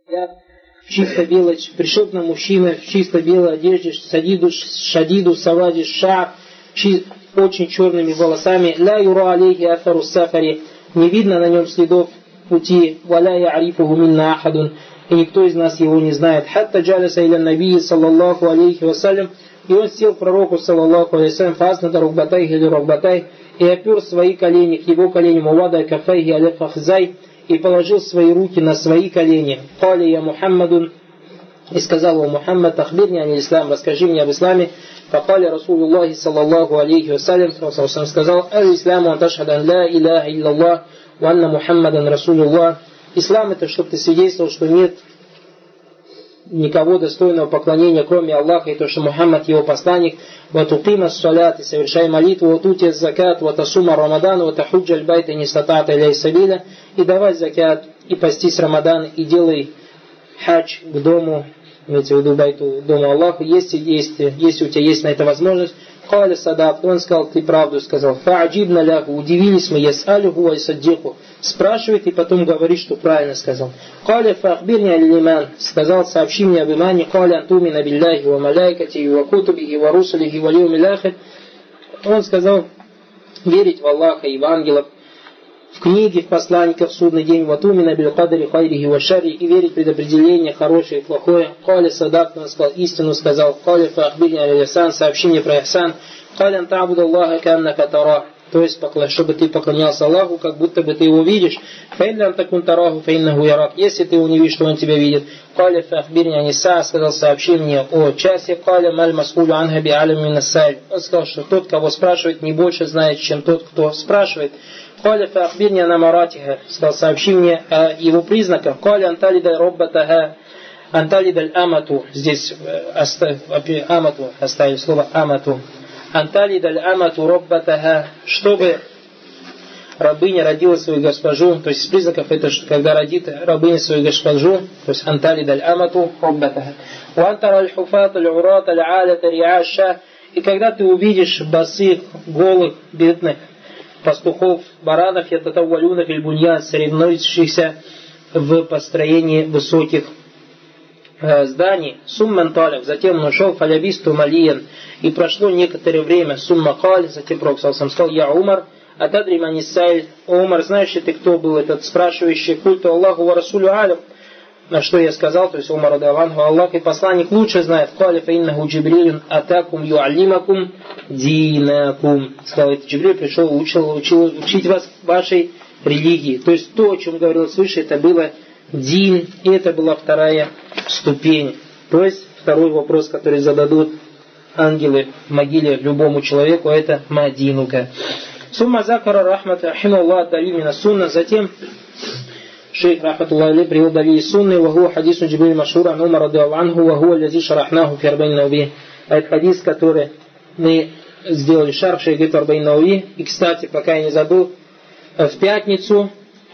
в чисто белой, пришел к нам мужчина в чисто белой одежде, шадиду савади шар, очень черными волосами, ла юра алейхи афару сафари, не видно на нем следов пути, валя я'рифуху минна ахадун, и никто из нас его не знает. Хатта джаласа иля набии саллаллаху алейхи вассалям, и он сел к пророку саллаллаху алейхи вассалям, фаснада рукбатай или рукбатай, и опер свои колени к его коленям, увада кафайхи аля фахзай, и положил свои руки на свои колени. Кали я Мухаммадун, и сказал ему: Мухаммад, ахбирни ани ислам, расскажи мне об исламе. Факали Расулуллахи саллаллаху алейхи вассалям, сказал: аль-исламу анташхадан ла иляха илляллах, ва анна Мухаммадан Расулуллах. Ислам — это чтобы ты свидетельствовал, что нет никого достойного поклонения, кроме Аллаха, и то, что Мухаммад его посланник. Ва туқима ссалят, и совершай молитву, ва тутия закат, ва тасума рамадан, ва тахуджа аль-байта нистатата иляй сабиля, и давай закат, и постись Рамадан, и делай хадж к дому, имеется в виду байту, дому Аллаху, если у тебя есть на это возможность. Каля садак, он сказал: ты правду сказал. Фааджибна ляху, удивились мы, ясалюху айсаддиху, спрашивает и потом говорит, что правильно сказал. Каля фахбирни аль-лиман, сказал: сообщи мне об имане. Каля антумина билляхи ва маляйкати ва кутубихи ва русулихи ва лиумил ахир. Он сказал: верить в Аллаха и в ангелов, в книги, в посланников, в судный день, ватумина биль-кадари хайрихи ва шарри, и верить в предопределение хорошее и плохое. Каля садак, он сказал: истину сказал. Каля фахбирни аль-ихсан, сообщи мне про ихсан. Каля антабуд Аллаха каннака тарах, то есть чтобы ты поклонялся Аллаху, как будто бы ты его видишь. Фаинлям такун тараху фаиннаху ярак, если ты его не видишь, то он тебя видит. Каля фахбирни аниса, сказал: сообщи мне о часе. Каля маль масулю анха би алям минассаль, он сказал, что тот, кого спрашивает, не больше знает, чем тот, кто спрашивает. Каля фахбирни анамаратиха, сказал: сообщи мне о его признаках. Каля анталида роббатаха, анталида амату, здесь амату оставили слово амату. Анталида амату роббатаха, чтобы рабыня родила свою госпожу, то есть из признаков это, что когда родит рабыня свою госпожу, то есть анталида амату роббатаха. Уантара аль-хуфат аль-урат аль-алят риаша, и когда ты увидишь босых, голых, бедных пастухов, баранов, ятатаввалюна фильбуньян, соревнующихся в построении высоких зданий. Сумман талев, затем он ушел, фалябисту малиян, и прошло некоторое время. Сумма каль, затем Пророк сам сказал: я Умар, атадри манисайль, Умар, знаешь ли ты, кто был этот спрашивающий? Культу Аллаху ва расулю алям. На что я сказал, то есть Умар радиаллаху, Аллах и посланник лучше знает. Кали фаиннаху Джибрилюн атакум юаллимакум динакум. Сказал: это Джибриль пришел, учить вас вашей религии. То есть то, о чем говорилось выше, это было дин, и это была вторая ступень. То есть второй вопрос, который зададут ангелы в могиле любому человеку, это мадинука. Сумма закара рахмата рахималлах далимина сунна. Затем шейх рахматуллах алейхи привел далили сунны, ваху хадису Джибриль машур ан Умар радиаллаху анху, ваху аллази шарахнаху фи арбаин науви. Это хадис, который мы сделали шарх шейх арбаин науви. И, кстати, пока я не забыл, в пятницу,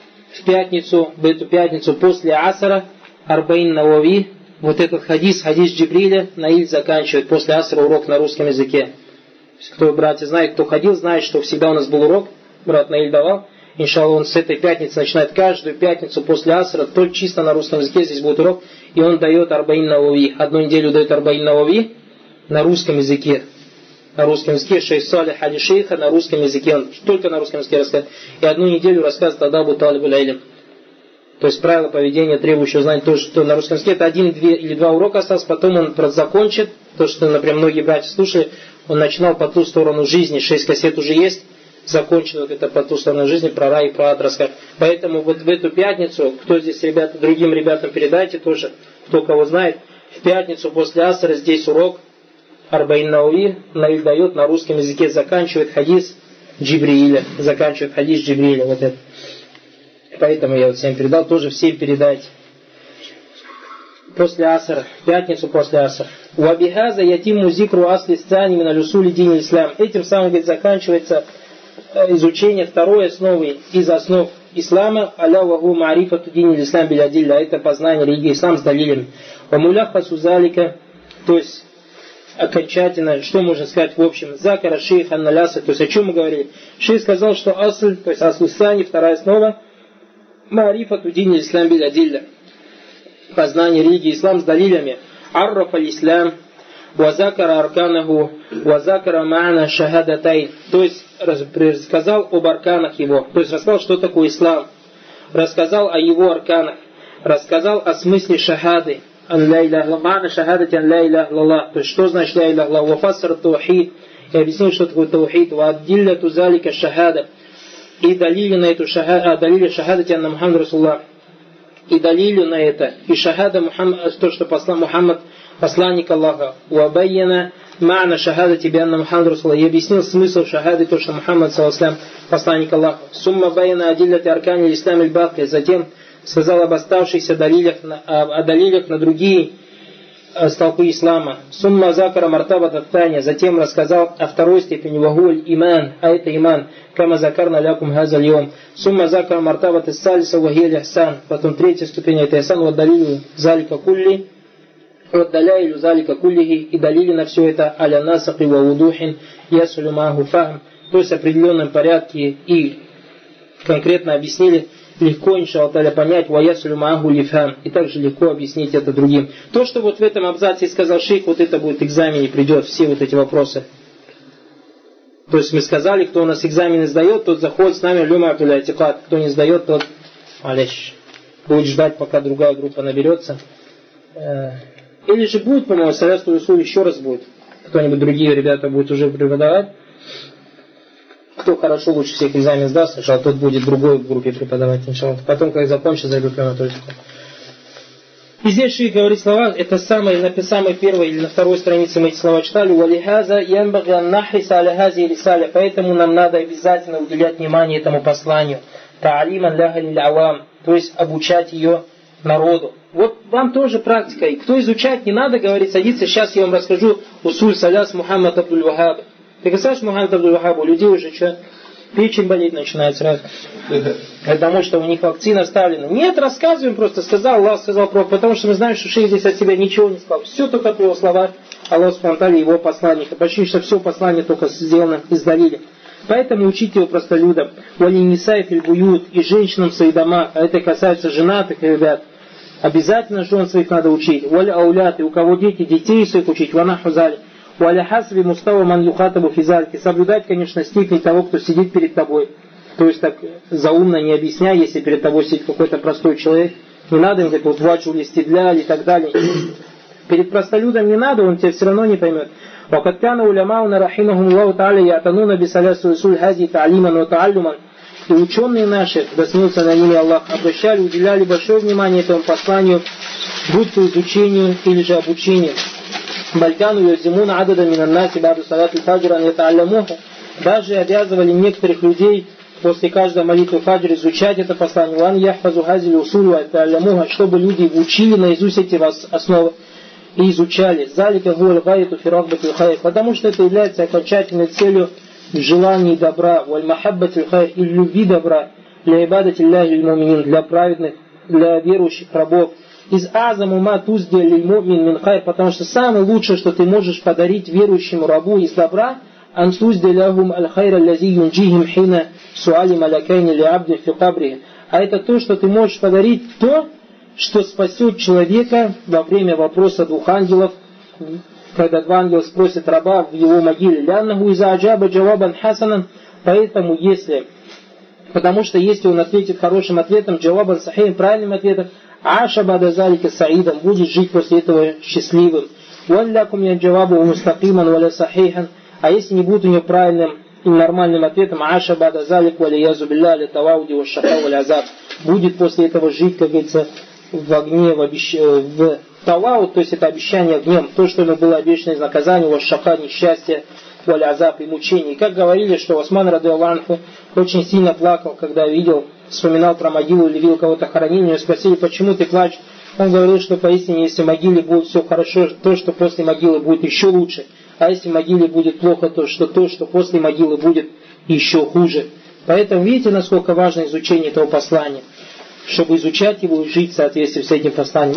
в эту пятницу после асара, арбаин науви, вот этот хадис Джибриля, Наиль заканчивает после асра урок на русском языке. Кто, братья, знает, кто ходил, знает, что всегда у нас был урок, брат Наиль давал. Иншаллах, он с этой пятницы начинает каждую пятницу после асра, только чисто на русском языке, здесь будет урок, и он дает арбаин науви. Одну неделю дает арбаин науви на русском языке. На русском языке шейх Салих али шейха на русском языке, он только на русском языке рассказывает. И одну неделю рассказывает адабу талибуль илм. То есть правила поведения, требующего знать то, что на русском языке, это 1 или 2 урока осталось, потом он закончит, то, что, например, многие братья слушали, он начинал по ту сторону жизни, 6 кассет уже есть, закончил вот это по ту сторону жизни, про рай и про ад рассказать. Поэтому вот в эту пятницу, кто здесь другим ребятам передайте тоже, кто кого знает, в пятницу после асра здесь урок, арбаин науви, Наиль дает на русском языке, заканчивает хадис Джибрииля, вот это. Поэтому я вот всем передал, тоже всем передайте. После аср, в пятницу после аср. Уабихаза ятиму зикру асли сцани мина люсули дин ислам. Этим самым, говорит, заканчивается изучение второй основы из основ ислама, аля ваху маарифату дин ислам билядилля. Это познание религии ислам с далилями. Вамуляха сузалика, то есть окончательно, что можно сказать в общем, закара шейх анналяса, то есть о чем мы говорили. Шейх сказал, что асль, то есть асль сани, вторая основа, маарифату дин ислам билядилля. познание религии ислам с далилями. Арраф аль-ислам, вазакара арканаху, вазакара ма'на шахадатай. То есть рассказал об арканах его. То есть рассказал, что такое ислам. Рассказал о его арканах. Рассказал о смысле шахады. Ма'на шахадати ан ла иляха илlallah. То есть что значит ла иляха илlallah. Вафассар таухид. И объяснил, что такое таухид. Ваддилля тузалика шахада. И далили на эту шахаду, далили шахадати анна Мухаммад Расуллах. И далили на это. И шахада Мухаммад, то, что послал Мухаммад, посланник Аллаха. Уабайяна ма'на шахадати би анна Мухаммад Расуллах. И объяснил смысл шахады, то, что Мухаммад, саллаллаху посланник Аллаха. Сумма байяна адилляти аркани ислам аль-бакри. Затем сказал об оставшихся далилях, о далилях на другие столпы ислама. Сумма закара мартабат ат-таня. Затем рассказал о второй степени вагуль иман, а это иман. Кама закарна лякум хаза льем. Сумма закара мартабат ас-салиса вагиль ихсан. Потом третья ступень это ихсан ваддалилю залика кулли. Ваддаляйлю залика куллихи. И далили на все это аля насахи ва вудухин ясулю маху фахм. То есть в определенном порядке и конкретно объяснили. Легко, иншаллах, понять, ваясулю маагу лифхам. И также легко объяснить это другим. То, что вот в этом абзаце сказал шейх, вот это будет в экзамене, придет, все вот эти вопросы. То есть мы сказали, кто у нас экзамены сдает, тот заходит с нами, люма абдулля атикат. Кто не сдает, тот алеш. Будет ждать, пока другая группа наберется. Или же будет, по-моему, Салясту Расуль еще раз будет. Кто-нибудь другие ребята будет уже преподавать. Кто хорошо лучше всех экзамен сдаст, иншаллах, тот будет в другой группе преподавать, иншаллах. Потом, когда закончится, зайду к методику. И здесь шейх говорит слова, это на самой первой или на второй странице мы эти слова читали. «Валихаза янбаги ан нахриса аля хази рисаля». Поэтому нам надо обязательно уделять внимание этому посланию. «Та'алиман ляха лиль авам». То есть обучать ее народу. Вот вам тоже практика. И кто изучать не надо, говорит, садиться. Сейчас я вам расскажу усуль саляс Мухаммад Абдуль-Вахаб. Ты представляешь, Мухаммад Абдуль-Вахаб, у людей уже что? Печень болеть начинает сразу. Потому что у них вакцина вставлена. Нет, рассказываем просто. Сказал Аллах, сказал Пророк. Потому что мы знаем, что шейх здесь от себя ничего не сказал. Все только от его слова Аллах Субхану его посланника. Почти что все послание только сделано из далиля. Поэтому учите его простолюдам. Вали нисай фил буют, и женщинам в своих домах. А это касается женатых ребят. Обязательно жен своих надо учить. Вали аулят, и у кого дети, детей своих учить. Вана хузали. Валя хасби мустава ман юхатабу физальки. Соблюдать, конечно, степень того, кто сидит перед тобой. То есть так заумно не объясняй, если перед тобой сидит какой-то простой человек. Не надо им говорить, вот вачу листидля и так далее. Перед простолюдом не надо, он тебя все равно не поймет. وقد كان علماؤنا رحمهم الله تعالى يعتنون بثلاث رسول هذه تعليما وتعلما. И ученые наши, да смеется на ними Аллах, обращали, уделяли большое внимание этому посланию, будь то изучению или же обучению. Балькану юзимуна адада минаннаси баду салат аль-фаджра ятаалямуху. Даже обязывали некоторых людей после каждой молитвы фаджр изучать это послание. Ван яхфазу хазили усулу ятаалямуха, чтобы люди учили наизусть эти основы и изучали. Залика гуаль гайту фирахбату хайр. Потому что это является окончательной целью в желании добра, валь махаббату хайр, и любви добра, для ибадати Аллахи аль-муминин, для праведных, для верующих рабов. Из азаму ма туздия лиль-мумин мин хайр, потому что самое лучшее, что ты можешь подарить верующему рабу из добра, ан туздия лахум аль-хайр аллази юнджихим хина суали малякайни ли абди фи кабрихи. А это то, что ты можешь подарить, то, что спасет человека во время вопроса двух ангелов, когда два ангела спросят раба в его могиле. Ляннаху иза аджаба джавабан хасанан. Поэтому потому что если он ответит хорошим ответом, джавабан сахим, правильным ответом, аша бада залика саидом, будет жить после этого счастливым. Валлякум я джавабу мустакиман валя сахихан. А если не будет у него правильным и нормальным ответом, аша бада залик валя язу билля ля тавауди ва шака валя азаб, будет после этого жить, как говорится, в огне, в талау, то есть это обещание огнем, то, что ему было обещано из наказания, у шака, несчастье, валя азаб и мучений. И как говорили, что Осман радиаллаху очень сильно плакал, когда вспоминал про могилу или видел кого-то хоронили, его спросили, почему ты плачешь? Он говорил, что поистине, если в могиле будет все хорошо, то, что после могилы будет еще лучше. А если в могиле будет плохо, то, что после могилы будет еще хуже. Поэтому видите, насколько важно изучение этого послания, чтобы изучать его и жить в соответствии с этим посланием.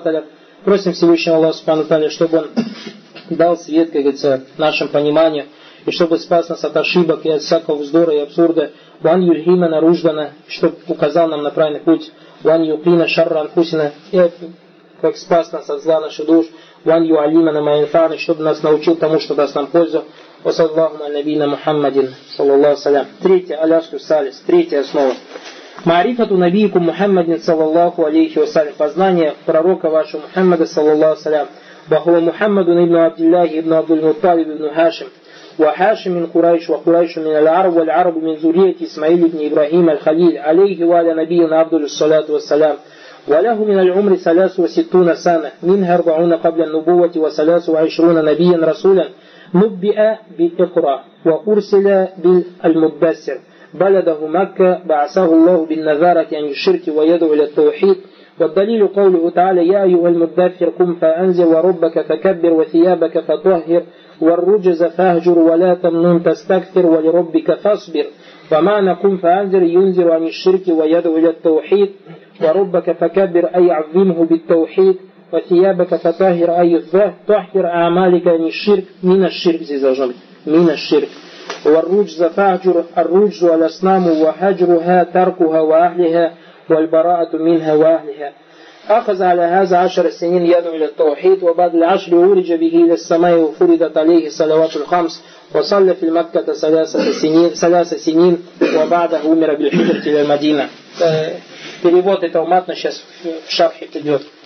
Просим Всевышнего Аллаха Субхану Тааля, чтобы Он дал свет, как говорится, нашему пониманию и чтобы спас нас от ошибок и от всякого вздора и абсурда. Ван юльхимана руждана, чтобы указал нам на правильный путь. Ван юqina шарра анфусина, и как спас нас от зла наших душ. Ван юалимана маинфана, чтобы нас научил тому, что даст нам пользу. Ва саллаху ала набийна Мухаммадин, саллаллаху салям. Третья, аляску салис, третья основа. Маарифату набийку Мухаммадин, саллаллаху алейхи вассалям. Познание пророка вашего Мухаммада, саллаллаху салям. Вахуа Мухаммаду ибн Абдиллахи, ибн Абдул-Мутталиб, ибн Хашим. وحاشم من قريش وقريش من العرب والعرب من ذرية إسماعيل بن إبراهيم الخليل عليه وعلى نبينا أفضل الصلاة والسلام. وله من العمر 63 سنة منها 40 قبل النبوة و23 نبيا رسولا نبئ بالإقرأ وأرسل بالمدثر بلده مكة بعثه الله بالنذارة عن الشرك ويدعو إلى التوحيد. والدليل قوله تعالى يا أيها المدثر قم فأنذر وربك فكبر وثيابك فطهر والرجز فاهجر ولا تمنن تستكثر ولربك فاصبر. ومعنى قم فأنذر ينذر عن الشرك ويدعو إلى التوحيد. وربك فكبر أي عظمه بالتوحيد. وثيابك فطهر أي طهر أعمالك من الشرك من الشرك. والرجز فاهجر الرجز والأصنام وهجرها تركها وأهلها والبراءة منها وأهلها. أخذ على هذا 10 سنين يدعو إلى التوحيد. وبعد العشر ورج به إلى السماء وفرضت عليه صلوات الخمس وصلى في مكة 3 سنين وبعده أمر بالهجرة إلى المدينة. Перевод этого матна сейчас в шархе идет.